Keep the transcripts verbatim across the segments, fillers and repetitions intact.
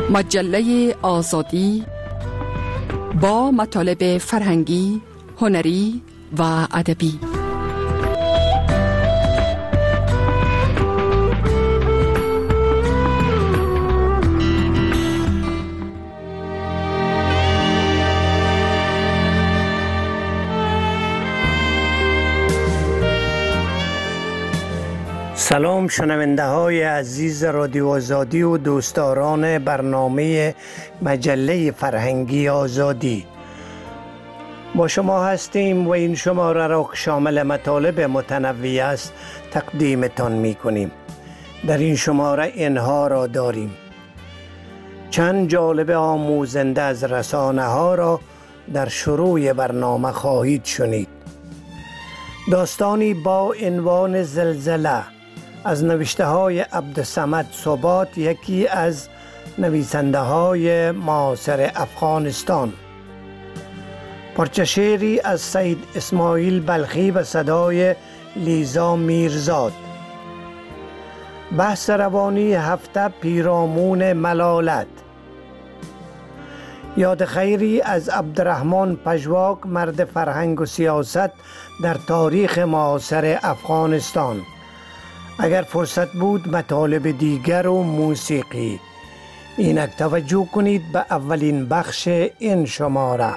مجله آزادی با مطالب فرهنگی، هنری و ادبی. سلام شنونده های عزیز رادیو آزادی و دوستداران برنامه مجله فرهنگی آزادی، با شما هستیم و این شماره را که شامل مطالب متنوع است تقدیمتان می کنیم. در این شماره اینها را داریم: چند جالب آموزنده از رسانه ها را در شروع برنامه خواهید شنید. داستانی با عنوان زلزله از نوشته های عبدالصمد ثبات، یکی از نویسنده های معاصر افغانستان. پارچه شعری از سید اسماعیل بلخی به صدای لیزا میرزاد. بحث روانی هفته پیرامون ملالت. یاد خیری از عبدالرحمن پژواک، مرد فرهنگ و سیاست در تاریخ معاصر افغانستان. اگر فرصت بود مطالب دیگر و موسیقی. اینک توجه کنید به اولین بخش این شماره.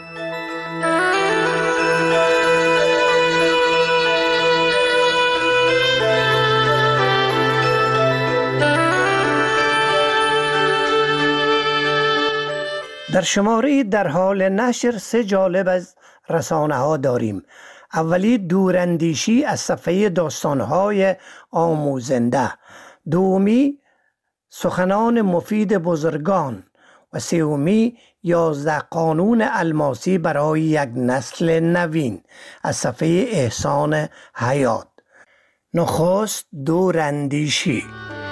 در شماره در حال نشر سه جالب از رسانه ها داریم. اولی دوراندیشی از صفحه داستانهای آموزنده، دومی سخنان مفید بزرگان و سومی یازده قانون الماسی برای یک نسل نوین از صفحه احسان حیات. نخست دوراندیشی.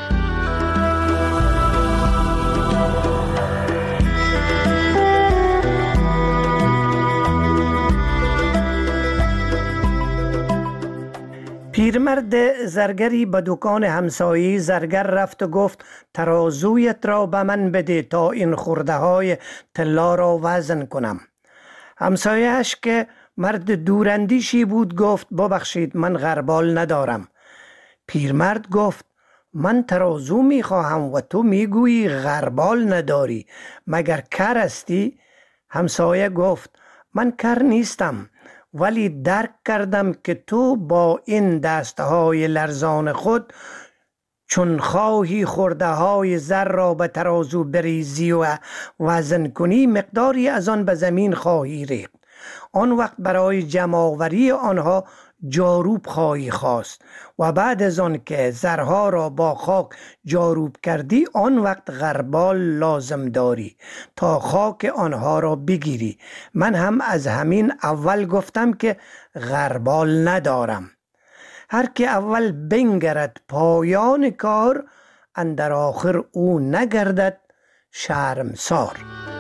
پیرمرد زرگری به دکان همسایه زرگر رفت و گفت ترازویت را به من بده تا این خورده های طلا را وزن کنم. همسایه‌اش که مرد دوراندیشی بود گفت ببخشید من غربال ندارم. پیرمرد گفت من ترازو می خواهم و تو می گویی غربال نداری، مگر کر هستی؟ همسایه گفت من کر نیستم، ولی درک کردم که تو با این دستهای لرزان خود چون خواهی خورده های زر را به ترازو بریزی و وزن کنی، مقداری از آن به زمین خواهی ریخت. آن وقت برای جمع‌آوری آنها جاروب خواهی خواست و بعد از آن که زرها را با خاک جاروب کردی، آن وقت غربال لازم داری تا خاک آنها را بگیری. من هم از همین اول گفتم که غربال ندارم. هر که اول بنگرد پایان کار، اندر آخر او نگردد شرمسار.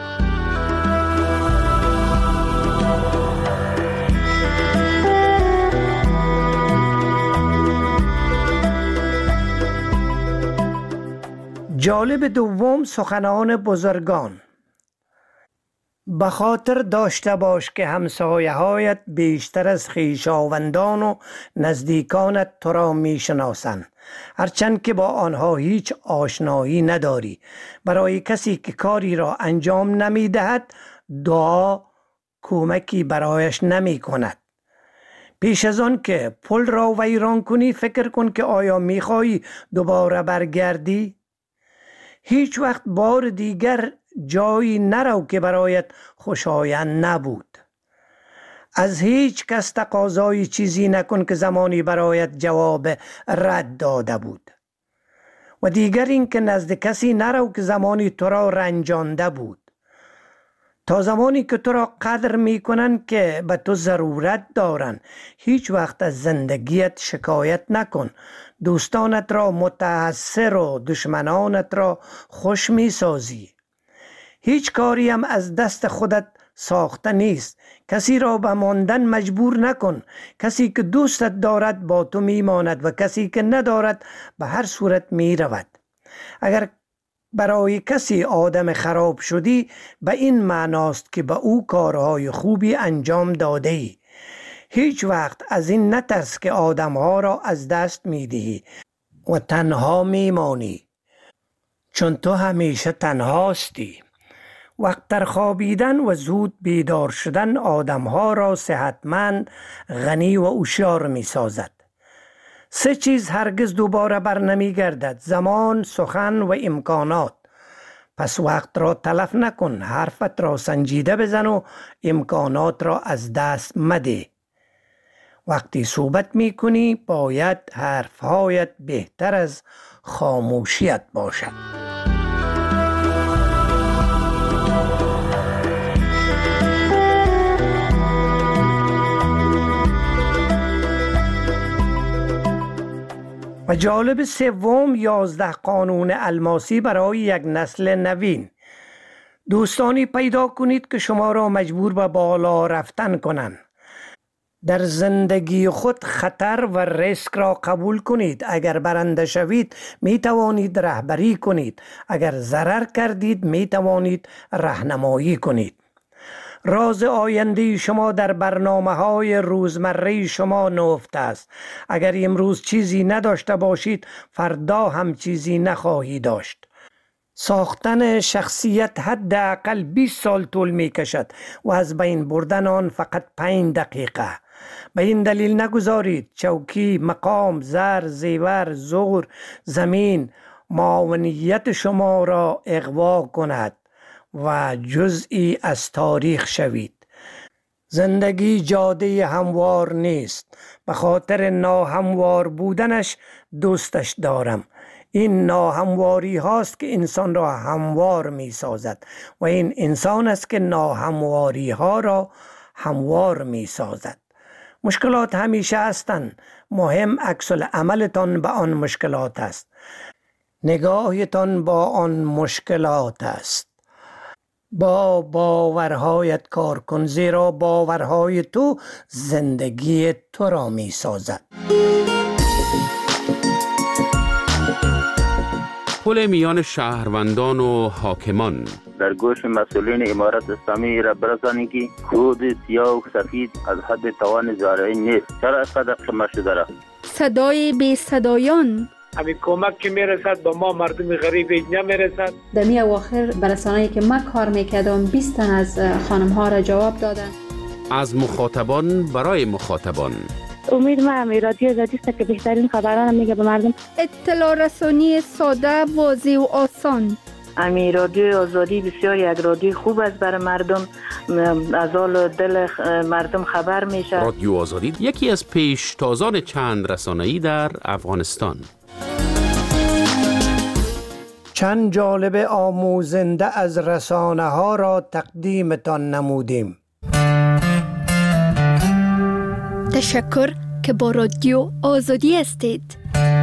جالب دوم سخنان بزرگان. به خاطر داشته باش که همسایه هایت بیشتر از خویشاوندان و نزدیکانت تو را می شناسند، هرچند که با آنها هیچ آشنایی نداری. برای کسی که کاری را انجام نمی دهد دعا کمکی برایش نمی کند. پیش از آن که پل را ویران کنی فکر کن که آیا می خواهی دوباره برگردی؟ هیچ وقت بار دیگر جایی نرو که برایت خوشایند نبود. از هیچ کس تقاضای چیزی نکن که زمانی برایت جواب رد داده بود. و دیگر این که نزد کسی نرو که زمانی تو را رنجانده بود. تا زمانی که تو را قدر می کنن که به تو ضرورت دارن. هیچ وقت از زندگیت شکایت نکن. دوستانت را متحسر و دشمنانت را خوش می سازی. هیچ کاری هم از دست خودت ساخته نیست. کسی را به ماندن مجبور نکن. کسی که دوستت دارد با تو می ماند و کسی که ندارد به هر صورت می رود. اگر برای کسی آدم خراب شدی به این معناست که به او کارهای خوبی انجام داده ای. هیچ وقت از این نترس که آدمها را از دست می دهی و تنها می مانی، چون تو همیشه تنهاستی. وقت در خوابیدن و زود بیدار شدن آدمها را صحتمند، غنی و هوشیار می سازد. سه چیز هرگز دوباره بر نمی گردد: زمان، سخن و امکانات. پس وقت را تلف نکن، حرفت را سنجیده بزن و امکانات را از دست مده. وقتی صحبت می کنی باید حرفهایت بهتر از خاموشیت باشد. و جالب سوم، یازده قانون الماسی برای یک نسل نوین. دوستانی پیدا کنید که شما را مجبور به بالا رفتن کنند. در زندگی خود خطر و ریسک را قبول کنید. اگر برنده شوید می توانید رهبری کنید. اگر ضرر کردید می توانید راهنمایی کنید. راز آینده شما در برنامه های روزمره شما نهفته است. اگر امروز چیزی نداشته باشید فردا هم چیزی نخواهی داشت. ساختن شخصیت حداقل بیست سال طول می کشد و از بین بردن آن فقط پنج دقیقه. به این دلیل نگذارید چوکی، مقام، زر، زیور، زور، زمین، معاونیت شما را اغوا کند و جزئی از تاریخ شوید. زندگی جاده هموار نیست. به خاطر ناهموار بودنش دوستش دارم. این ناهمواری هاست که انسان را هموار می سازد و این انسان است که ناهمواری ها را هموار می سازد. مشکلات همیشه هستند. مهم عکس العملتان به آن مشکلات است. نگاهتان با آن مشکلات است. با باورهایت کار کن، زیرا باورهای تو زندگی تو را می سازد. پل میان شهروندان و حاکمان. در گوش مسئولین امارت اسلامی را برسانید که کود سیاه و سفید از حد توان زارعی نیست. چرا اینقدر خمه شده را؟ صدای بی صدایان. همین کمک که میرسد به ما مردم غریب نمیرسد. در می اواخر برسانه‌ای که من کار میکردم بیست تن از خانم ها را جواب دادن. از مخاطبان برای مخاطبان. امید ما امی رادیو آزادی است که بهترین خبران میگه به مردم. اطلاع رسانی ساده، واضح و آسان. امی رادیو آزادی بسیار یک رادیو خوب است برای مردم. از حال دل مردم خبر میشه. رادیو آزادی یکی از پیشتازان چند رسانه‌ای در افغانستان. چند جالب آموزنده از رسانه ها را تقدیمتان نمودیم. تشکر که با رادیو آزادی هستید.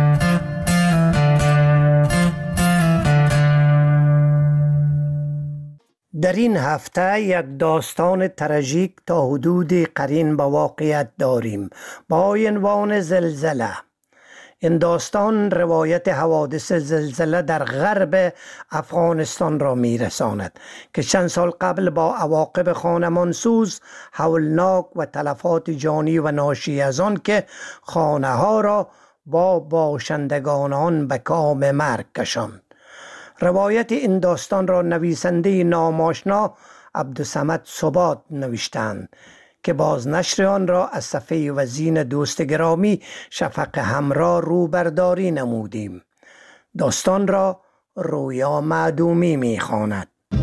در این هفته یک داستان تراژیک تا حدود قرین به واقعیت داریم با عنوان زلزله. این داستان روایت حوادث زلزله در غرب افغانستان را می رساند که چند سال قبل با عواقب خانمانسوز، هولناک و تلفات جانی و ناشی از آن که خانه ها را با باشندگان آن به کام مرگ کشاند. روایت این داستان را نویسنده ناماشنا عبدالصمد ثبات نوشتند که بازنشر آن را از صفحه وزین دوست گرامی شفق همراه رو برداری نمودیم. داستان را رویا معدومی می خواند.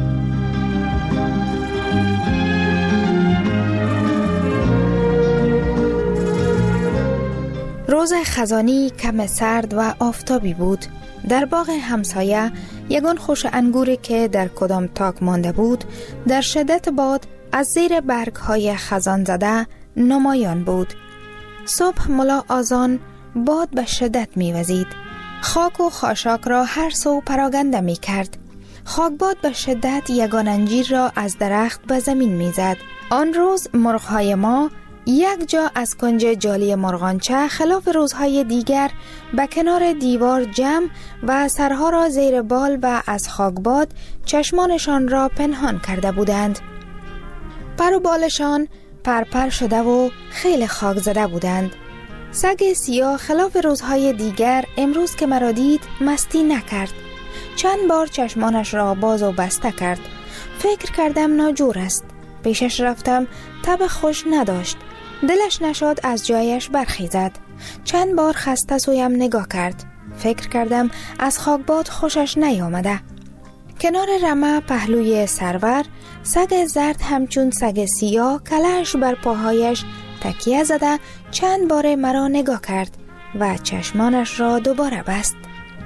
روز خزانی کم سرد و آفتابی بود. در باغ همسایه یگان خوش انگوری که در کدام تاک مانده بود در شدت باد از زیر برگ‌های خزان زده نمایان بود. صبح ملا آذان باد به شدت می‌وزید. خاک و خاشاک را هر سو پراگنده می‌کرد. خاکباد به شدت یگان انجیر را از درخت به زمین می‌زد. آن روز مرغ‌های ما یک جا از کنج جالی مرغانچه خلاف روزهای دیگر به کنار دیوار جمع و سرها را زیر بال و از خاکباد چشمانشان را پنهان کرده بودند. پر و بالشان پرپر شده و خیلی خاک زده بودند. سگ سیاه خلاف روزهای دیگر امروز که مرا دید مستی نکرد. چند بار چشمانش را باز و بسته کرد. فکر کردم ناجور است. پیشش رفتم، تب خوش نداشت. دلش نشد از جایش برخیزد. چند بار خسته سویم نگاه کرد. فکر کردم از خاکباد خوشش نیامده. کنار رمه پهلوی سرور سگ زرد همچون سگ سیاه کلهش بر پاهایش تکیه زده چند بار مرا نگاه کرد و چشمانش را دوباره بست.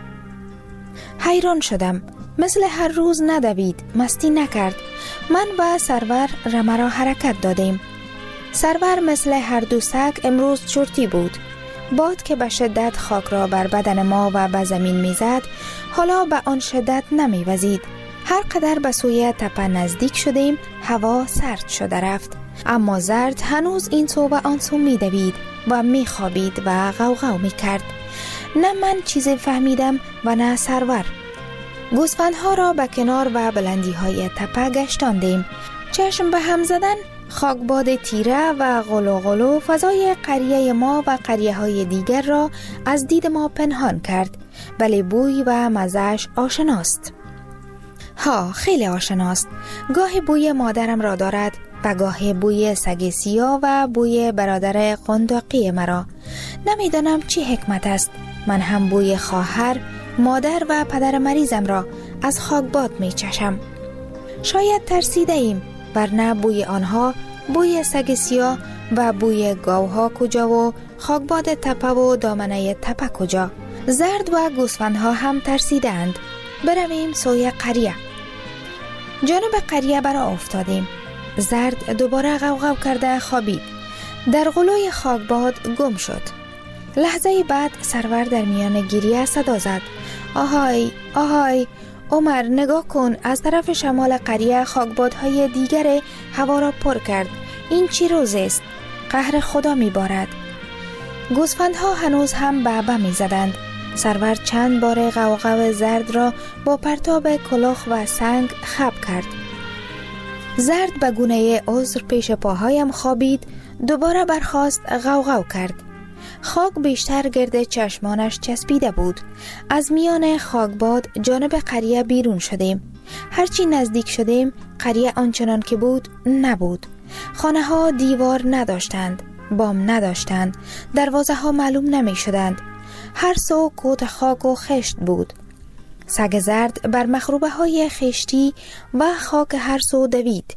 حیران شدم. مثل هر روز ندوید، مستی نکرد. من و سرور رمه را حرکت دادیم. سرور مثل هر دو سگ امروز چرتی بود. باد که به شدت خاک را بر بدن ما و به زمین میزد، حالا به آن شدت نمیوزید. هر قدر به سوی تپه نزدیک شدیم، هوا سرد شده رفت. اما زرد هنوز این سو و آن سو میدوید و میخوابید و غوغو میکرد. نه من چیزی فهمیدم و نه سرور. گوسفندها را به کنار و بلندی های تپه گشتاندیم. چشم به هم زدن خاکباد تیره و غلو غلو فضای قریه ما و قریه های دیگر را از دید ما پنهان کرد، ولی بوی و مزهش آشناست. ها، خیلی آشناست. گاهی بوی مادرم را دارد و گاهی بوی سگ سیاه و بوی برادر قنداقی مرا. نمیدانم چی حکمت است. من هم بوی خواهر، مادر و پدر مریضم را از خاکباد می چشم. شاید ترسیده ایم، ورنه بوی آنها، بوی سگ سیاه و بوی گاوها کجا و خاکباد تپه و دامنه تپه کجا؟ زرد و گوسفندها هم ترسیدند. برویم سوی قریه. جانب قریه برا افتادیم. زرد دوباره غوغو کرده خوابید. در غلوی خاکباد گم شد. لحظه بعد سرور در میان گریه صدا زد. آهای، آهای، عمر نگاه کن، از طرف شمال قریه خاکبادهای دیگر هوا را پر کرد. این چی روز است؟ قهر خدا می بارد. گوسفندها هنوز هم بابا می زدند. سرور چند بار غوغو زرد را با پرتاب کلوخ و سنگ خب کرد. زرد به گونه عذر پیش پاهایم خوابید، دوباره برخاست غوغو کرد. خاک بیشتر گرد چشمانش چسبیده بود. از میان خاکباد جانب قریه بیرون شدیم. هرچی نزدیک شدیم قریه آنچنان که بود نبود. خانه ها دیوار نداشتند، بام نداشتند، دروازه ها معلوم نمی شدند. هر سو کوت خاک و خشت بود. سگ زرد بر مخروبه های خشتی و خاک هر سو دوید.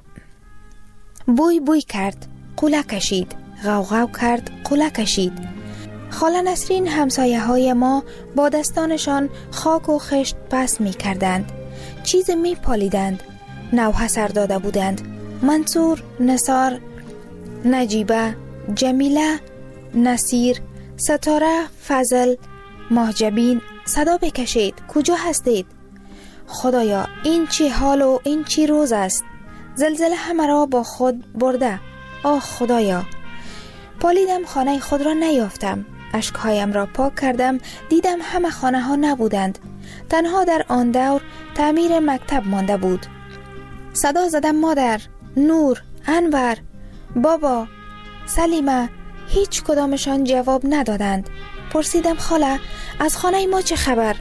بوی بوی کرد، قوله کشید، غوغو کرد، قوله کشید. خاله نسرین همسایه های ما با دستانشان خاک و خشت پس می کردند. چیز می پالیدند. نوحه سر داده بودند. منصور، نثار، نجیبه، جمیله، نصیر، ستاره، فضل، ماهجبین صدا بکشید. کجا هستید؟ خدایا، این چی حال و این چی روز است؟ زلزله همه را با خود برده. آه خدایا. پالیدم، خانه خود را نیافتم. اشکهایم را پاک کردم، دیدم همه خانه ها نبودند. تنها در آن دور تعمیر مکتب مانده بود. صدا زدم مادر، نور، انور، بابا، سلیمه. هیچ کدامشان جواب ندادند. پرسیدم خاله، از خانه ما چه خبر؟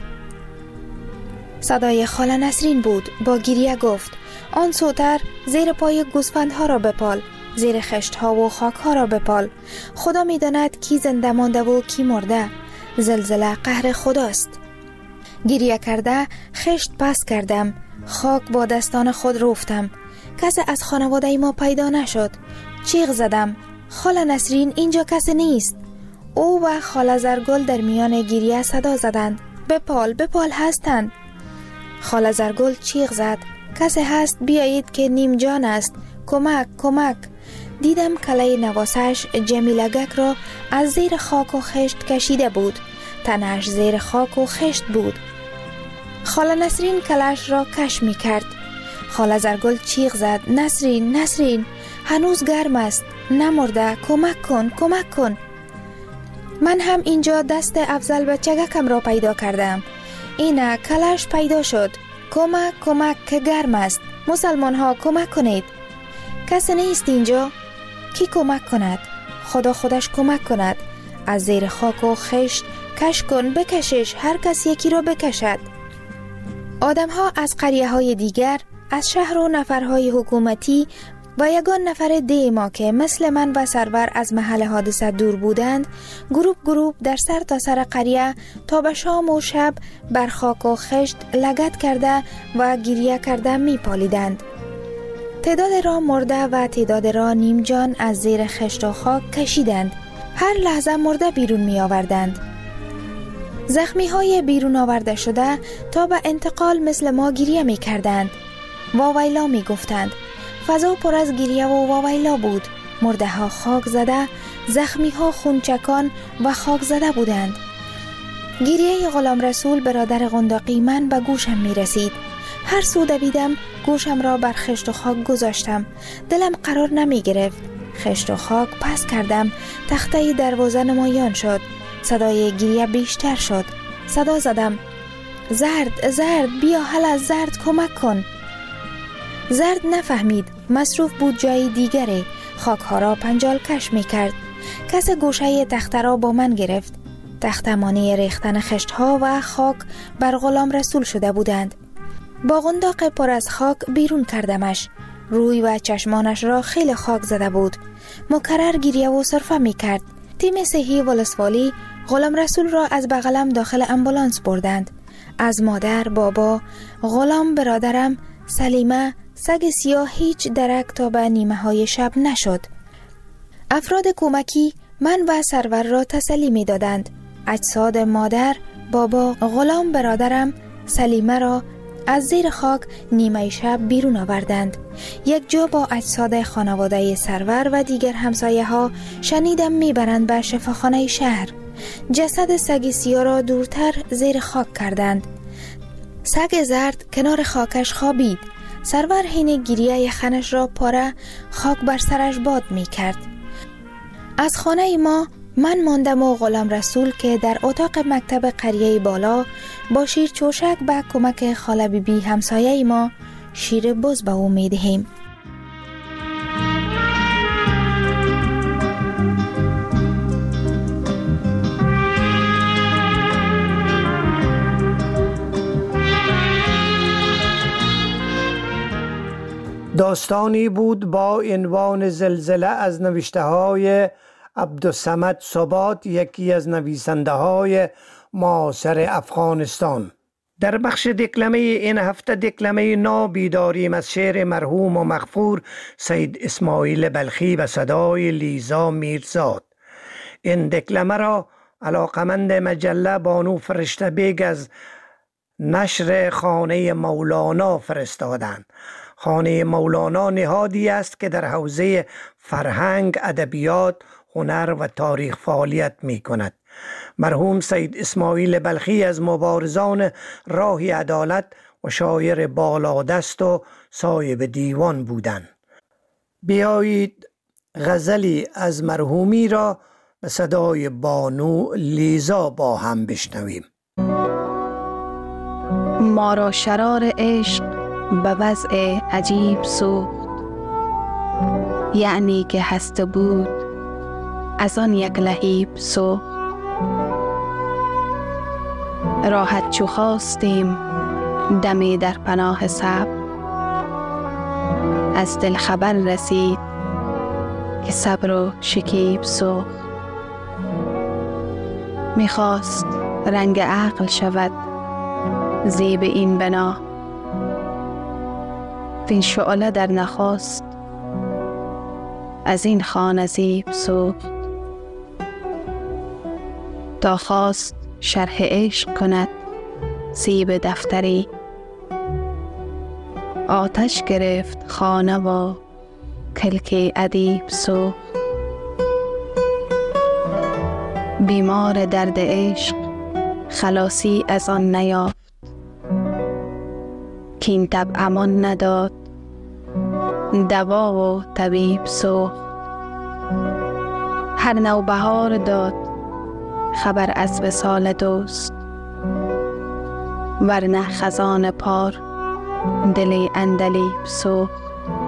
صدای خاله نسرین بود. با گریه گفت آن سوتر زیر پای گوسفندها را بپال، زیر خشت ها و خاک ها را بپال. خدا می داند کی زنده مانده و کی مرده. زلزله قهر خداست. گریه کرده خشت پس کردم. خاک با دستان خود روفتم. کسی از خانواده ما پیدا نشد. چیغ زدم خاله نسرین، اینجا کسی نیست. او و خاله زرگل در میان گریه صدا زدند بپال بپال هستند. خاله زرگل چیغ زد کسی هست بیایید که نیم جان است. کمک کمک. دیدم کله نواسش جمیلگک را از زیر خاک و خشت کشیده بود. تنش زیر خاک و خشت بود. خاله نسرین کلش را کش می کرد. خاله زرگل چیغ زد نسرین نسرین، هنوز گرم است. نمرده، کمک کن، کمک کن. من هم اینجا دست افضل بچگکم را پیدا کردم. اینه کلش پیدا شد. کمک کمک که گرم است. مسلمان ها کمک کنید. کسی نیست اینجا؟ کی کمک کند؟ خدا خودش کمک کند. از زیر خاک و خشت کش کن، بکشش، هر کس یکی را بکشد. آدم ها از قریه های دیگر، از شهر و نفرهای حکومتی و یگان نفر دیما که مثل من و سرور از محل حادثه دور بودند، گروپ گروپ در سر تا سر قریه تا به شام و شب بر خاک و خشت لگد کرده و گریه کرده می پالیدند. تعداد را مرده و تعداد را نیم جان از زیر خشت و خاک کشیدند. هر لحظه مرده بیرون می آوردند. زخمی های بیرون آورده شده تا به انتقال مثل ما گریه می کردند. واویلا می گفتند. فضا پر از گریه و واویلا بود. مرده ها خاک زده، زخمی ها خونچکان و خاک زده بودند. گریه غلام رسول برادر قنداقی من به گوشم می رسید. هر سو دویدم گوشم را بر خشت و خاک گذاشتم. دلم قرار نمی گرفت. خشت و خاک پس کردم. تخته دروازه نمایان شد. صدای گریه بیشتر شد. صدا زدم: زرد، زرد، بیا هلا زرد، کمک کن. زرد نفهمید. مصروف بود جای دیگره. خاک ها را پنجال کش می کرد. کس گوشه تخته را با من گرفت. تخته مانع ریختن خشت ها و خاک بر غلام رسول شده بودند. با قنداق پر از خاک بیرون کردمش. روی و چشمانش را خیلی خاک زده بود. مکرر گریه و سرفه می کرد. تیم صحی ولسوالی غلام رسول را از بغلم داخل امبولانس بردند. از مادر، بابا، غلام برادرم، سلیمه، سگ سیاه هیچ درک تا به نیمه های شب نشد. افراد کمکی من و سرور را تسلی می دادند. اجساد مادر، بابا، غلام برادرم، سلیمه را از زیر خاک نیمه شب بیرون آوردند. یک جا با اجساد خانواده سرور و دیگر همسایه ها شنیدم میبرند به شفاخانه شهر. جسد سگ سیاه را دورتر زیر خاک کردند. سگ زرد کنار خاکش خوابید. سرور حین گریه یخنش را پاره خاک بر سرش باد می کرد. از خانه ما من ماندم و غلام رسول که در اتاق مکتب قریه بالا با شیر چوشک به کمک خاله بی بی همسایه ما شیر بز به او می دهیم. داستانی بود با عنوان زلزله از نوشته های عبدالصمد ثبات، یکی از نویسنده های معاصر افغانستان. در بخش دکلمه این هفته دکلمه نابی داریم از شعر مرحوم و مغفور سید اسماعیل بلخی به صدای لیزا میرزاد. این دکلمه را علاقمند مجله بانو فرشته بیگ از نشر خانه مولانا فرستادند. خانه مولانا نهادی است که در حوزه فرهنگ، ادبیات، هنر و تاریخ فعالیت می کند. مرحوم سید اسماعیل بلخی از مبارزان راه عدالت و شاعر بالادست و صاحب دیوان بودند. بیایید غزلی از مرحومی را به صدای بانو لیزا با هم بشنویم. ما را شرار عشق به وضع عجیب سوخت، یعنی که هسته بود از آن یک لهیب سوخت. راحت چو خواستیم دمی در پناه صبر، از دل خبر رسید که صبر و شکیب سوخت. میخواست رنگ عقل شود زیب این بنا، وین شعله در نخواست از این خانه زیب سوخت. تا خواست شرح عشق کند سیب دفتری، آتش گرفت خانه و کلک ادیب سوخت. بیمار درد عشق خلاصی از آن نیافت، کین تب امان نداد دوا و طبیب سوخت. هر نوبهار داد خبر از وصال دوست، ورنه خزان پار دل اندلیب سوخت.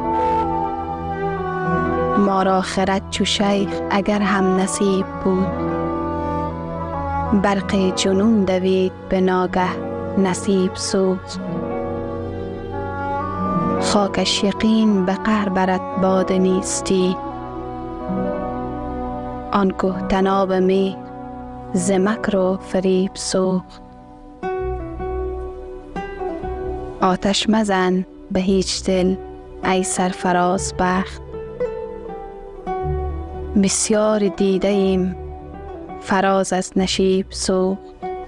ما را خرد چو شیخ اگر هم نصیب بود، برق جنون دوید به ناگه نصیب سوخت. خاکش یقین به قهر برد باد نیستی، آن که تناب می ز مکر و فریب سوخت. آتش مزن به هیچ دل ای سرفراز بخت، بسیار دیده ایم فراز از نشیب سوخت.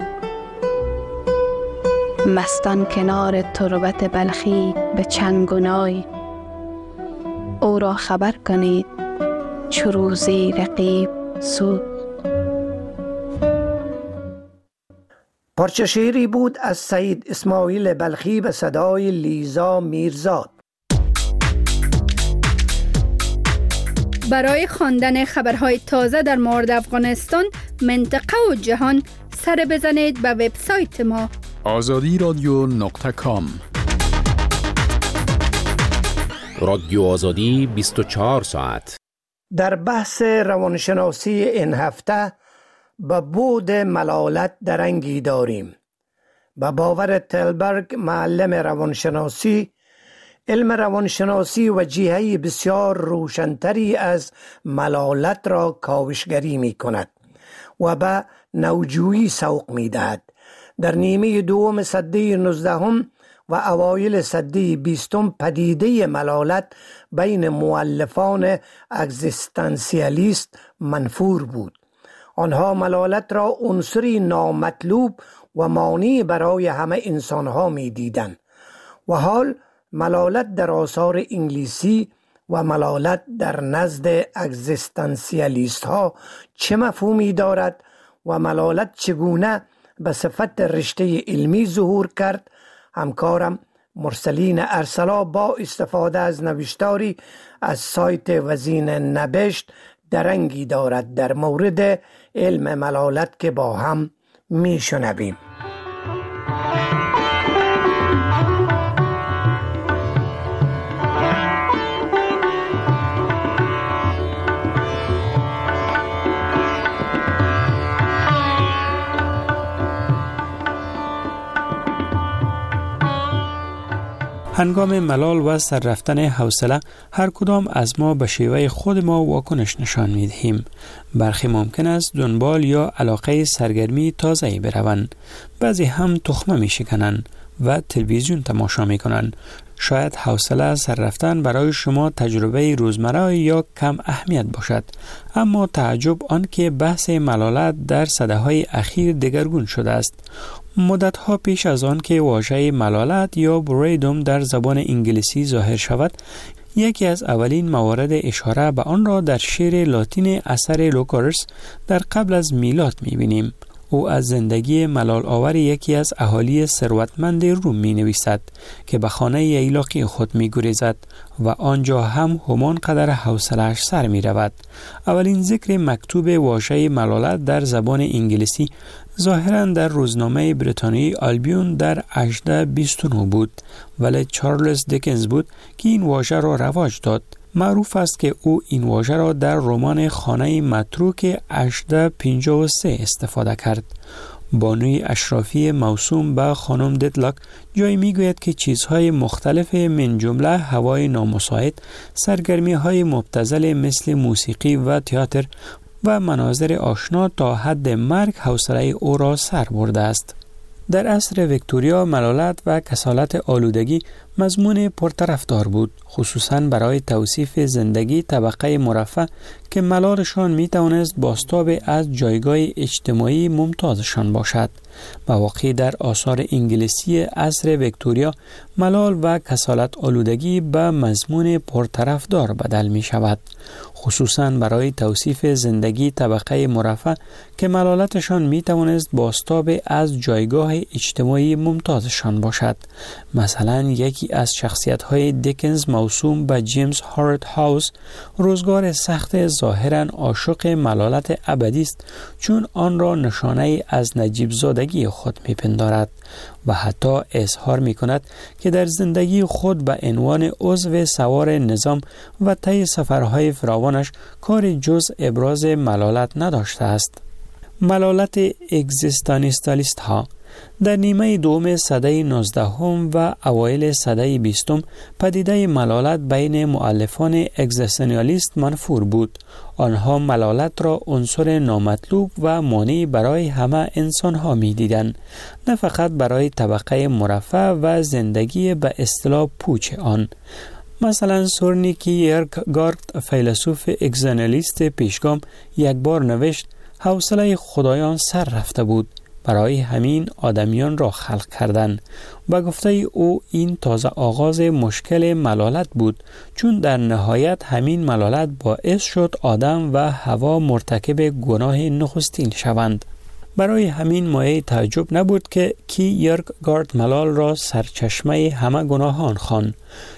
مستان کنار تربت بلخی به چنگ و نای، او را خبر کنید چو روزی رقیب سوخت. پارچه شعری بود از سید اسماعیل بلخی به صدای لیزا میرزاد. برای خواندن خبرهای تازه در مورد افغانستان، منطقه و جهان، سر بزنید به وبسایت ما آزادی رادیو نقطه کام. رادیو آزادی بیست و چهار ساعت. در بحث روانشناسی این هفته به بود ملالت درنگی داریم. به باور تلبرگ، معلم روانشناسی، علم روانشناسی و جهه بسیار روشنتری از ملالت را کاوشگری می کند و به نوجویی سوق می دهد. در نیمه دوم سده نوزدهم و اوایل سده بیستم پدیده ملالت بین مؤلفان اگزیستانسیالیست منفور بود. آنها ملالت را عنصری نامطلوب و مانع برای همه انسانها می دیدند و حال ملالت در آثار انگلیسی و ملالت در نزد اگزیستانسیالیست ها چه مفهومی دارد و ملالت چگونه به صفت رشته علمی ظهور کرد، همکارم مرسلین ارسلا با استفاده از نوشتاری از سایت وزین نبشت درنگی دارد در مورد علم ملالت که با هم می شنویم. هنگام ملال و سر رفتن حوصله، هر کدام از ما به شیوه خود ما واکنش نشان می دهیم. برخی ممکن است دنبال یا علاقه سرگرمی تازه‌ای بروند. بعضی هم تخمه می شکنند و تلویزیون تماشا می کنند. شاید حوصله سر رفتن برای شما تجربه روزمره یا کم اهمیت باشد، اما تعجب آن که بحث ملالت در سده‌های اخیر دگرگون شده است. مدت‌ها پیش از آن که واژه ملالت یا بریدوم در زبان انگلیسی ظاهر شود، یکی از اولین موارد اشاره به آن را در شعر لاتین اثر لوکارس در قبل از میلاد می‌بینیم. او از زندگی ملال آور یکی از اهالی ثروتمند روم می نویسد که به خانه ییلاقی خود می گریزد و آنجا هم همان قدر حوصله‌اش سر می رود. اولین ذکر مکتوب واژه ملالت در زبان انگلیسی ظاهراً در روزنامه بریتانیایی آلبیون در هجده بیست و نه بود، ولی چارلز دیکنز بود که این واژه را رواج داد. معروف است که او این واژه را در رمان خانه متروک هجده پنجاه و سه استفاده کرد. بانوی اشرافی موسوم به خانم ددلاک جایی میگوید که چیزهای مختلف من جمله هوای نامساعد، سرگرمی‌های مبتذل مثل موسیقی و تئاتر و مناظر آشنا تا حد مرگ حوصله او را سر برده است. در عصر ویکتوریا ملالت و کسالت آلودگی مضمون پرطرفدار بود، خصوصاً برای توصیف زندگی طبقه مرفه که ملالشان می توانست بازتاب از جایگاه اجتماعی ممتازشان باشد. مواقعی در آثار انگلیسی عصر ویکتوریا ملال و کسالت آلودگی به مضمون پرطرفدار بدل می شود. خصوصاً برای توصیف زندگی طبقه مرفه که ملالتشان می توانست بازتاب از جایگاه اجتماعی ممتازشان باشد. مثلا یکی از شخصیت‌های دیکنز موسوم به جیمز هارت هاوس روزگار سخت ظاهراً عاشق ملالت ابدی است، چون آن را نشانه از نجیب زادگی خود می‌پندارد و حتی اظهار می‌کند که در زندگی خود به عنوان عضو سوار نظام و طی سفرهای فراوانش کار جز ابراز ملالت نداشته است. ملالت اگزیستانسیالیست ها در نیمه دوم سده نوزدهم و اوایل سده بیستم پدیده ملالت بین مؤلفان اگزیستانسیالیست منفور بود. آنها ملالت را عنصر نامطلوب و مانعی برای همه انسانها می دیدند، نه فقط برای طبقه مرفه و زندگی به اصطلاح پوچ آن. مثلا سورنی کیرکگارد فیلسوف اگزیستانسیالیست پیشگام یک بار نوشت حوصله خدایان سر رفته بود، برای همین آدمیان را خلق کردند. و گفته او این تازه آغاز مشکل ملالت بود، چون در نهایت همین ملالت باعث شد آدم و حوا مرتکب گناه نخستین شوند. برای همین مایه تعجب نبود که کیرکگارد ملال را سرچشمه همه گناهان خواند.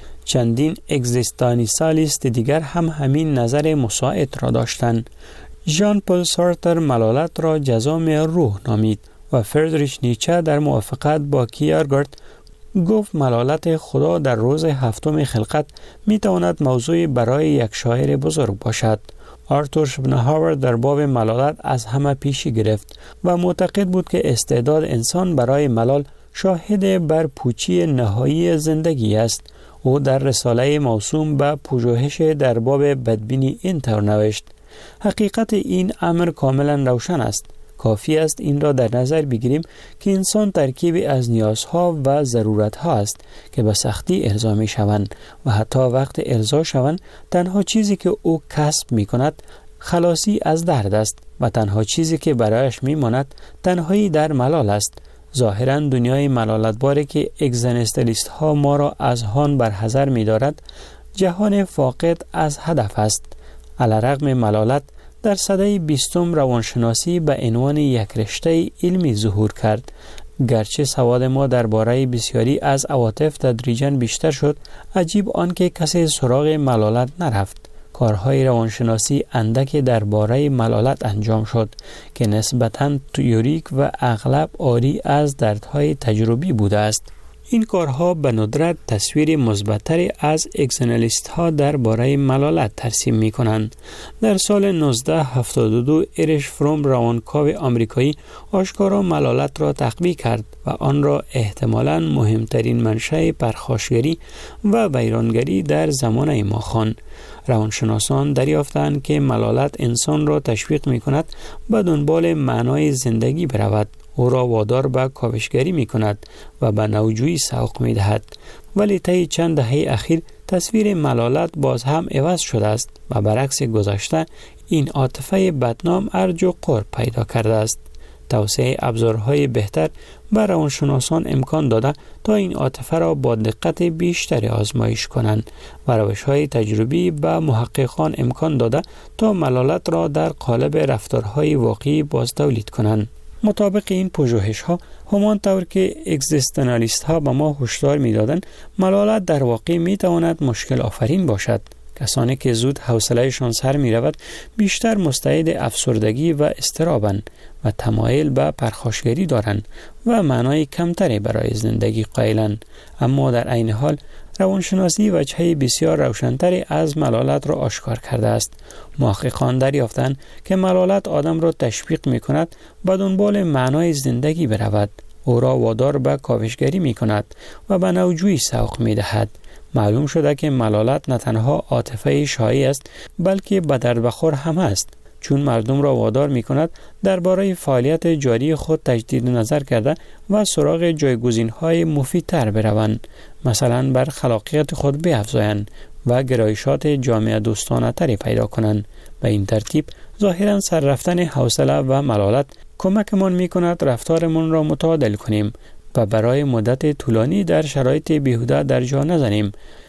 چندین اگزیستانسیالیست دیگر هم همین نظر مساعد را داشتند. ژان پل سارتر ملالت را جزام روح نامید و فردریش نیچه در موافقت با کیرکگارد گفت ملالت خدا در روز هفتم خلقت می تواند موضوعی برای یک شاعر بزرگ باشد. آرتور شوپنهاور در باب ملالت از همه پیشی گرفت و معتقد بود که استعداد انسان برای ملال شاهد بر پوچی نهایی زندگی است. او در رساله موسوم به پژوهش در باب بدبینی اینطور نوشت: حقیقت این امر کاملا روشن است. کافی است این را در نظر بگیریم که انسان ترکیبی از نیازها و ضرورتها است که به سختی ارضا می شوند و حتی وقت ارضا شوند تنها چیزی که او کسب می کند خلاصی از درد است و تنها چیزی که برایش می ماند تنهایی در ملال است. ظاهراً دنیای ملالتباری که اگزیستانسیالیست ها ما را از آن برحذر می دارد جهان فاقد از هدف است. علیرغم ملالت در سده بیستم روانشناسی به عنوان یک رشته علمی ظهور کرد. گرچه سواد ما درباره بسیاری از عواطف تدریجاً بیشتر شد، عجیب آنکه کسی سراغ ملالت نرفت. کارهای روانشناسی اندکی درباره ملالت انجام شد که نسبتاً تئوریک و اغلب عاری از دردهای تجربی بوده است. این کارها به ندرت تصویر مثبت‌تری از اگزیستانسیالیست ها درباره ملالت ترسیم می کنند. در سال نوزده هفتاد و دو اریش فروم روانکاو آمریکایی آشکارا ملالت را تقویه کرد و آن را احتمالاً مهمترین منشأ پرخاشگری و ویرانگری در زمانه ما خواند. روانشناسان دریافتند که ملالت انسان را تشویق می کند به دنبال معنای زندگی برود، او را وادار به کاوشگری می کند و به نوجویی سوق می دهد. ولی طی چند دهه اخیر تصویر ملالت باز هم عوض شده است و برعکس گذشته این عاطفه بدنام ارج و قرب پیدا کرده است. توسعه ابزارهای بهتر به روانشناسان امکان داده تا این عاطفه را با دقت بیشتری آزمایش کنند و روش‌های تجربی به محققان امکان داده تا ملالت را در قالب رفتارهای واقعی باز تولید کنند. مطابق این پژوهش ها همان طور که اگزیستانسیالیست ها به ما هشدار می دادند ملالت در واقع می تواند مشکل آفرین باشد. کسانی که زود حوصله‌شان سر می رود بیشتر مستعد افسردگی و اضطرابند و تمایل به پرخاشگری دارند و معنای کمتری برای زندگی قائلند. اما در عین حال روانشناسی وجهه بسیار روشن‌تری از ملالت را آشکار کرده است. محققان دریافتند که ملالت آدم را تشویق می‌کند به دنبال معنای زندگی برود، او را وادار به کاوشگری می‌کند و به نوجویی سوق می‌دهد. معلوم شده که ملالت نه تنها عاطفه شایع است بلکه به درد بخور هم است، چون مردم را وادار می کند درباره فعالیت جاری خود تجدید نظر کرده و سراغ جایگزین‌های مفیدتر بروند، مثلا بر خلاقیت خود بیفزایند و گرایشات جامعه دوستانه تری پیدا کنند. به این ترتیب ظاهراً سر رفتن حوصله و ملالت کمکمان می کند رفتارمان را متعادل کنیم و برای مدت طولانی در شرایط بیهوده در جا نزنیم.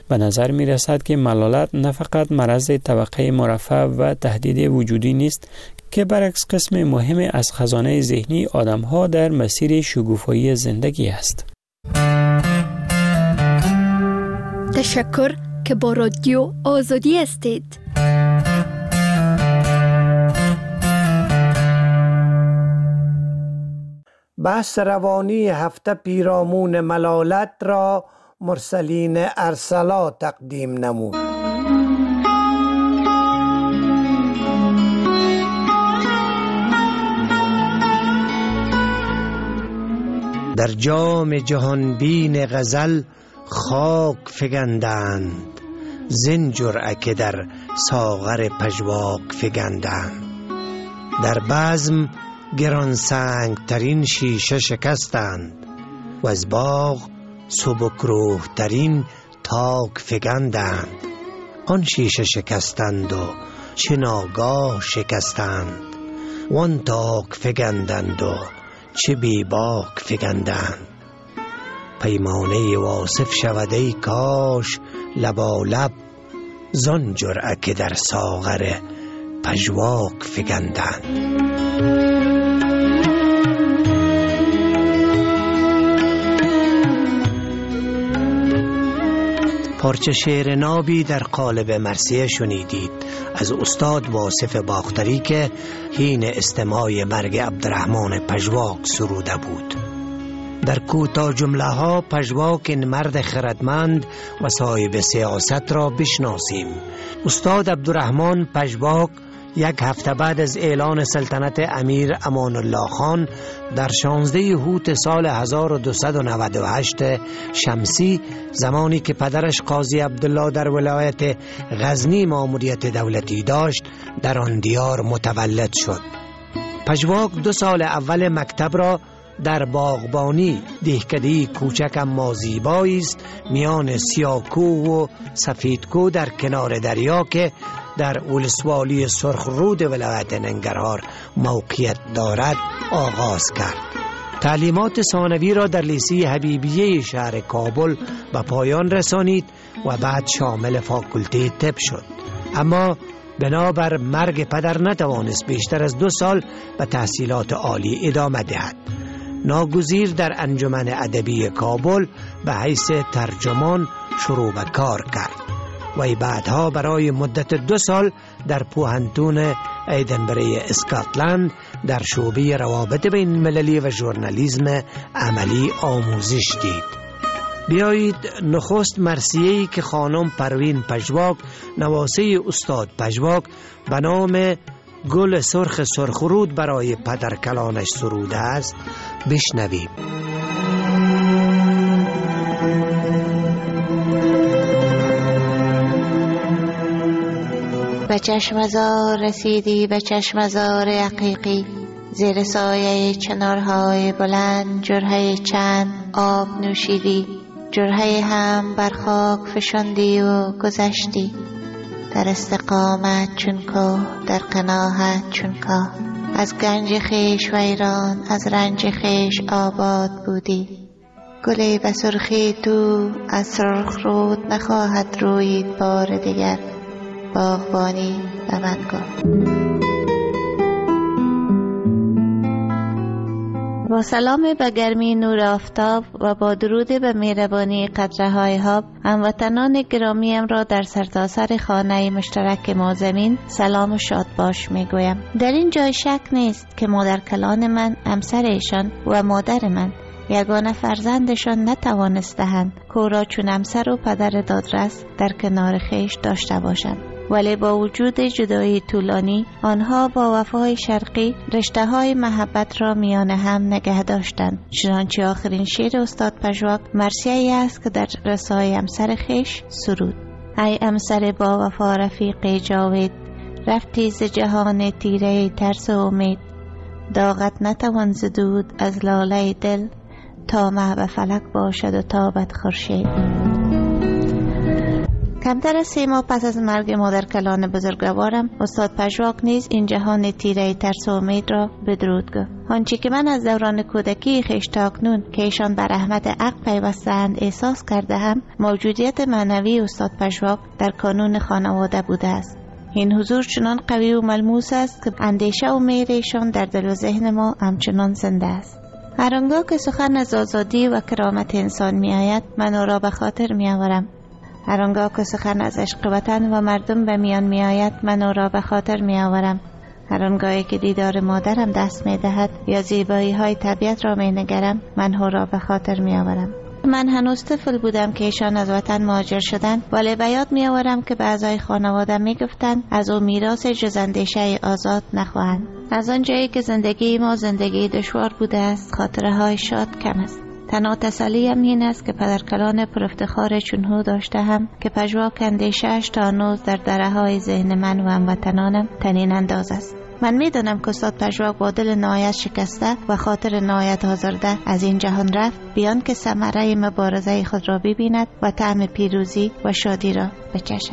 به نظر می رسد که ملالت نه فقط مرض طبقه مرفه و تهدید وجودی نیست که برعکس قسم مهم از خزانه ذهنی آدم‌ها در مسیر شگوفایی زندگی است. تشکر که با رادیو آزادی هستید. بحث روانی هفته پیرامون ملالت را مرسلین ارسلا تقدیم نمود. در جام جهان بین غزل خاک فگندند، زین جرعه که در ساغر پژواک فگندند. در بزم گران سنگ ترین شیشه شکستند و از باغ سبک روح ترین تاک فگندند. آن شیشه شکستند و چه ناگاه شکستند، وان تاک فگندند و چه بی باک فگندند. پیمانه واصف شود ای کاش لبالب، زان جرعه که در ساغر پژواک فگندند. پارچه شعر نابی در قالب مرثیه شنیدید از استاد واصف باختری که حین استماع مرگ عبدالرحمن پژواک سروده بود. در کوتاه جمله ها پژواک این مرد خردمند و صاحب سیاست را بشناسیم. استاد عبدالرحمن پژواک یک هفته بعد از اعلان سلطنت امیر امان الله خان در شانزده هوت سال هزار و دویست و نود و هشت شمسی، زمانی که پدرش قاضی عبدالله در ولایت غزنی ماموریت دولتی داشت، در آن دیار متولد شد. پژواک دو سال اول مکتب را در باغبانی، دهکده‌ای کوچک اما زیبایی است میان سیاکو و سفیدکو در کنار دریا که در ولسوالی سرخرود ولایت ننگرهار موقعیت دارد آغاز کرد. تعلیمات ثانوی را در لیسه حبیبیه شهر کابل به پایان رسانید و بعد شامل فاکولته طب شد، اما بنابر مرگ پدر نتوانست بیشتر از دو سال به تحصیلات عالی ادامه دهد. ناگزیر در انجمن ادبی کابل به حیث ترجمان شروع به کار کرد و بعدها برای مدت دو سال در پوهنتون ایدنبری اسکاتلند در شعبه روابط بین المللی و ژورنالیسم عملی آموزش دید. بیایید نخست مرثیه‌ای که خانم پروین پژواک نواسه استاد پژواک به نام گل سرخ سرخرود برای پدر کلانش سروده است بشنویم. به چشمزار رسیدی، به چشمزار حقیقی، زیر سایه چنارهای بلند جرعه چند آب نوشیدی، جرعه هم بر خاک فشاندی و گذشتی. در استقامت چون کوه، در قناعت چون کاه، از گنج خیش ویران، از رنج خیش آباد بودی. گلی به سرخی تو از سرخ رود نخواهد روید بار دیگر، باغبانی به من گفت. با سلام به گرمی نور آفتاب و با درود به مهربانی قطره های آب، هموطنان گرامیم را در سرتاسر خانه مشترک ما زمین سلام و شاد باش می گویم. در این جای شک نیست که مادر کلان من، همسر ایشان و مادر من یگانه فرزندشان نتوانسته‌اند که او را چون همسر و پدر دادرس در کنار خیش داشته باشند. ولی با وجود جدایی طولانی، آنها با وفای شرقی رشته های محبت را میان هم نگه داشتند. چنانچه آخرین شعر استاد پژواک مرثیه‌ای است که در رسای همسر خیش سرود: ای همسر با وفا رفیق جاوید، رفتی ز جهان تیره ترس و امید. داغت نتوان زدود از لاله دل، تا مه به فلک باشد و تابد خورشید. کمتر از سه ماه پس از مرگ مادر کلان بزرگوارم، استاد پژواک نیز این جهان تیره ترس و امید را بدرود گفت. آنچه که من از دوران کودکی خویش تا اکنون که ایشان بر رحمت عقل پیوسته‌اند احساس کرده هم، موجودیت معنوی استاد پژواک در کانون خانواده بوده است. این حضور چنان قوی و ملموس است که اندیشه و مهر ایشان در دل و ذهن ما همچنان زنده است. هر آنگاه که سخن از آزادی و کرامت انسان می آید، من او را به خاطر می آورم. هر آنگاه که سخن از عشق وطن و مردم به میان می آید، من او را به خاطر می آورم. هر آنگاهی که دیدار مادرم دست می دهد یا زیبایی های طبیعت را می نگرم، من او را به خاطر می آورم. من هنوز طفل بودم که ایشان از وطن مهاجر شدند، ولی به یاد می آورم که به اعضای خانواده می گفتند از او میراث جز اندیشه آزاد نخواهند. از آنجایی که زندگی ما زندگی دشوار بوده است، خاطره های شاد کم است. تنها تسلیم این است که پدرکلان پر افتخار چونهو داشته هم که پژواک اندیشه‌اش تا هنوز در دره های ذهن من و هموطنانم طنین انداز است. من میدانم که استاد پژواک با دل نهایت شکسته و خاطر نهایت آزرده از این جهان رفت، بیان که ثمره مبارزه خود را ببیند و طعم پیروزی و شادی را بچشد.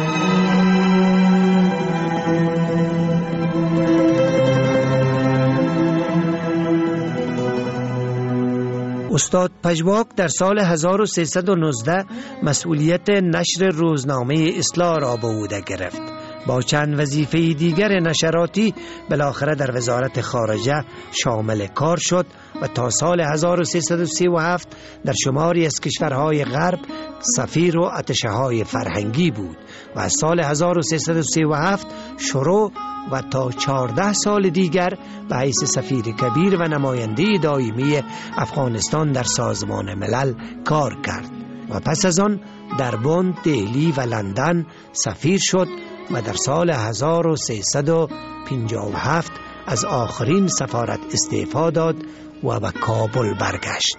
استاد پژواک در سال هزار و سیصد و نوزده مسئولیت نشر روزنامه اصلاح را به عهده گرفت. با چند وظیفه دیگر نشراتی بالاخره در وزارت خارجه شامل کار شد و تا سال هزار و سیصد و سی و هفت در شماری از کشورهای غرب سفیر و اتشه های فرهنگی بود و از سال هزار و سیصد و سی و هفت شروع و تا چهارده سال دیگر به حیث سفیر کبیر و نماینده دائمی افغانستان در سازمان ملل کار کرد و پس از آن در بن، دهلی و لندن سفیر شد و در سال هزار و سیصد و پنجاه و هفت از آخرین سفارت استعفا داد و به کابل برگشت.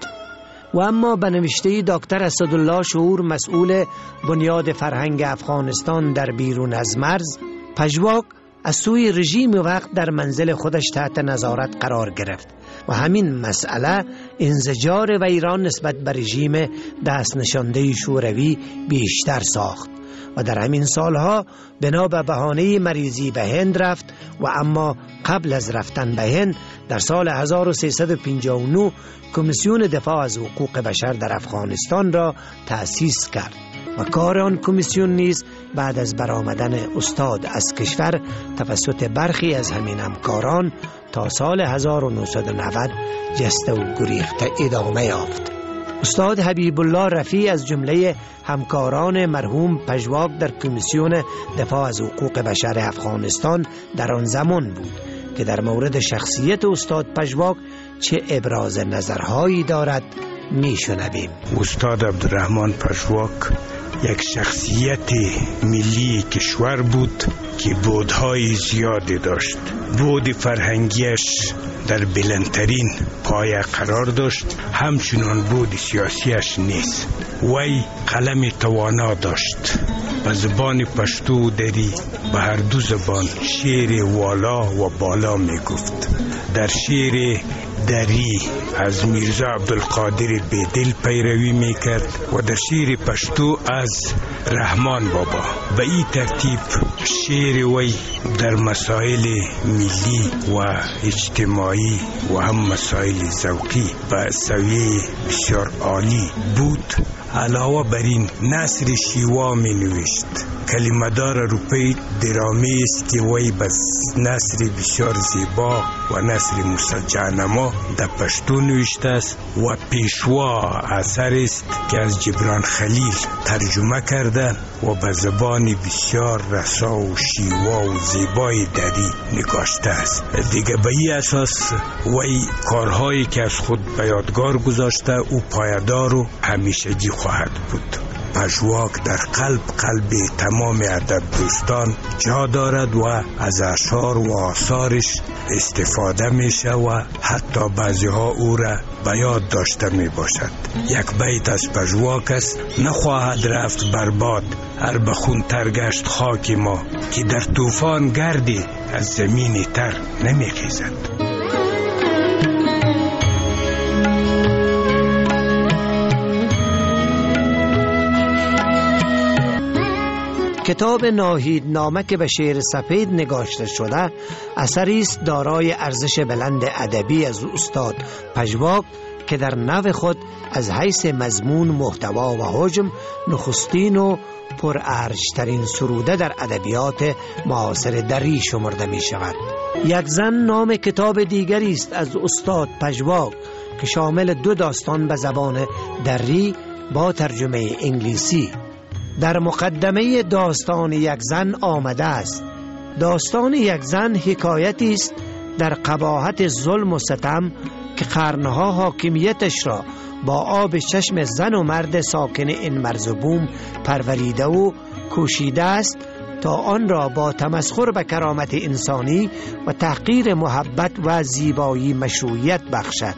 و اما به نوشته دکتر اسدالله شعور، مسئول بنیاد فرهنگ افغانستان در بیرون از مرز، پژواک از سوی رژیم وقت در منزل خودش تحت نظارت قرار گرفت و همین مسئله انزجار و ایران نسبت به رژیم دست نشانده شوروی بیشتر ساخت و در همین سالها بنا به بهانه مریضی به هند رفت و اما قبل از رفتن به هند در سال هزار و سیصد و پنجاه و نه کمیسیون دفاع از حقوق بشر در افغانستان را تأسیس کرد و کار آن کمیسیون نیز بعد از برآمدن استاد از کشور توسط برخی از همین همکاران تا سال هزار و نهصد و نود جسته و گریخته ادامه یافت. استاد حبیب الله رفیع از جمله همکاران مرحوم پژواک در کمیسیون دفاع از حقوق بشر افغانستان در آن زمان بود که در مورد شخصیت استاد پژواک چه ابراز نظرهایی دارد میشنویم. استاد عبدالرحمن پژواک یک شخصیت ملی کشور بود که بودهای زیادی داشت. بود فرهنگیش در بلندترین پایه قرار داشت، همچنان بود سیاسیش نیست. وی قلم توانا داشت، به زبان پشتو و دری به هر دو زبان شعر والا و بالا می گفت. در شعر دری از میرزا عبدالقادر بیدل پیروی می کرد و در شعر پشتو از رحمان بابا. به این ترتیب شعر وی در مسائل ملی و اجتماعی و هم مسائل ذوقی به سویه بسیار عالی بود. علاوه بر این نثر شیوا می نوشت. کلمه‌دار روپی درامی است که وی بس نثر بسیار زیبا و نثر مسجعنما در پشتو نوشته است و پیشوا اثر است که از جبران خلیل ترجمه کرده و به زبان بسیار رسا و شیوا و زیبای دری نگاشته است. دیگه به این اساس وی کارهایی که از خود به یادگار گذاشته او پایدار و همیشگی خواهد بود. پژواک در قلب قلب تمام ادب دوستان جا دارد و از اشعار و آثارش استفاده میشه و حتی بعضی ها او را به یاد داشته می باشد. یک بیت از پژواک است: نخواهد رفت برباد هر بخون تر گشت خاک ما، که در طوفان گردی از زمین تر نمی خیزد. کتاب ناهیدنامه که به شعر سپید نگاشته شده اثری است دارای ارزش بلند ادبی از استاد پژواک که در نو خود از حیث مضمون، محتوا و حجم نخستین و پرارج‌ترین سروده در ادبیات معاصر دری شمرده می شود. یک زن نام کتاب دیگری است از استاد پژواک که شامل دو داستان به زبان دری با ترجمه انگلیسی. در مقدمه داستان یک زن آمده است: داستان یک زن حکایتی است در قباحت ظلم و ستم که قرنها حاکمیتش را با آب چشم زن و مرد ساکن این مرز و بوم پروریده و کوشیده است تا آن را با تمسخر به کرامت انسانی و تحقیر محبت و زیبایی مشروعیت بخشد.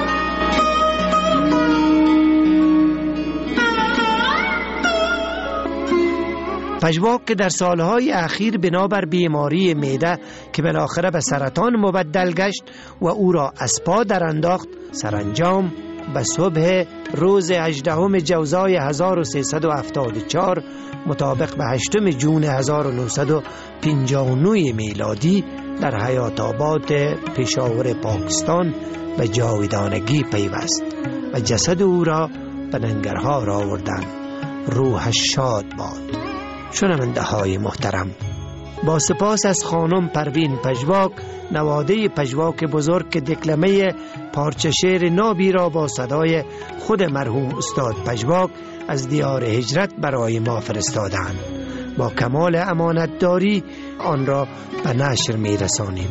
پژواک که در سالهای اخیر بنابر بیماری معده که بالاخره به سرطان مبدل گشت و او را از پا در انداخت، سرانجام به صبح روز هجدهم جوزای هزار و سیصد و هفتاد و چهار مطابق به هشتم جون هزار و نهصد و پنجاه و نه میلادی در حیات آباد پشاور پاکستان به جاودانگی پیوست و جسد او را به ننگرهار آوردند. روحش شاد باد. شنونده های محترم، با سپاس از خانم پروین پژواک، نواده پژواک بزرگ که دکلمه پارچه شعر نابی را با صدای خود مرحوم استاد پژواک از دیار هجرت برای ما فرستادند، با کمال امانتداری آن را به نشر می رسانیم.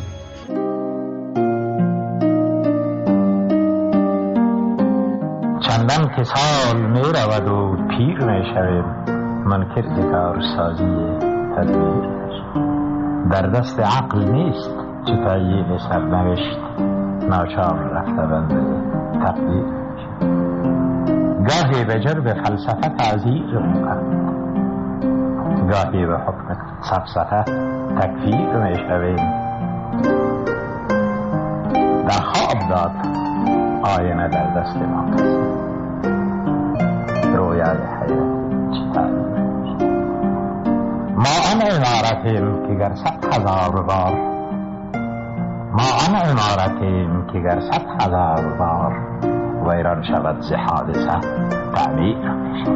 چندان که سال می رود و پیر می شویم، منکر ذکر سازی تدبیر در دست عقل نیست چه تعیین سرنوشت، ناچار رفته بنده تقدیر. گاهی به جرب فلسفه تعذیر می‌کنند، گاهی به حکم سفسطه تکفیر می‌شویم. در خواب داد آینه در دست ما کسی، رویای حیرت ما آن عمارتیم که گر صد هزار بار ما آن عمارتیم که گر صد هزار بار ویران شود ز حادثه تعمیر میشه.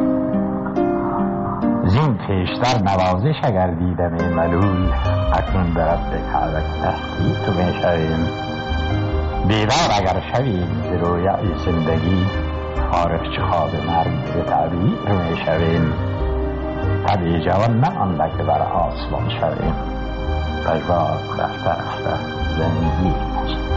زین پیشتر نوازش اگر دیدم ملول، اکنون به رب کعبه تحقیق میشویم. بیدار اگر شویم ز رویای زندگی، فارغ چه خواب مرگ به تعبیر میشویم. طبیعی جوان نه آنده که بر آسمان شویم، پژواک رفته رفته زندگی میشیم.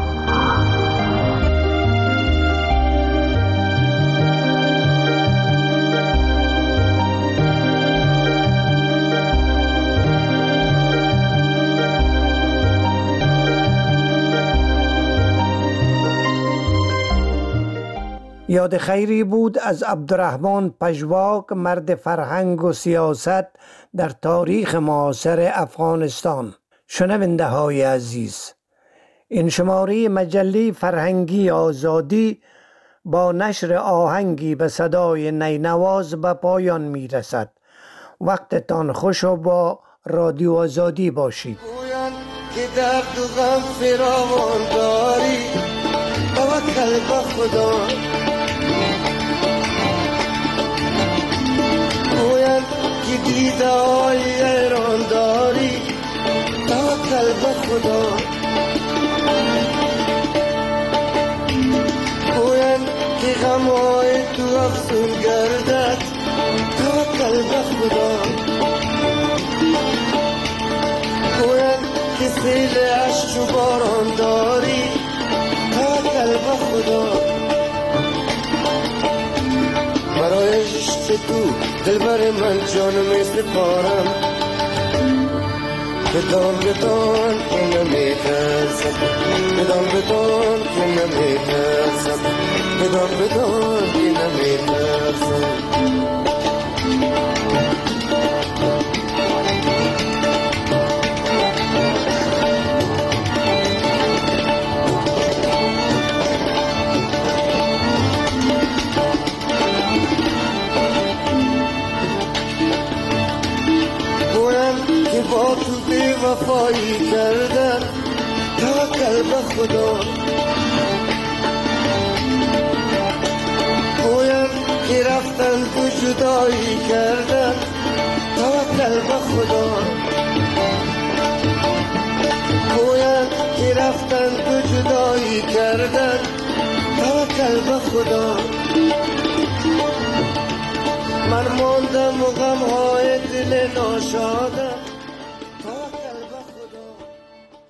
یاد خیری بود از عبدالرحمن پژواک، مرد فرهنگ و سیاست در تاریخ معاصر افغانستان. شنونده های عزیز، این شماره مجله فرهنگی آزادی با نشر آهنگی به صدای نینواز به پایان می رسد. وقتتان خوش و با رادیو آزادی باشید. که درد و غم فراوان داری، توکل به خدا. گویند که دیده های ایران داری، توکل به خدا. گویند که غم های تو افزون گردد، توکل به خدا. گویند که سیل عشق و باران داری، توکل به خدا. برای عشق تو دلبر من جانم سپارم، بدان بدان که نمیترسم، بدان بدان که نمیترسم، بدان بدان که نمیترسم. توکل به خدا. گویم که رفتن تو جدایی کردن، توکل به خدا. گویم که رفتن تو جدایی کردن، توکل به خدا. من ماندم و غمهای دل ناشادم.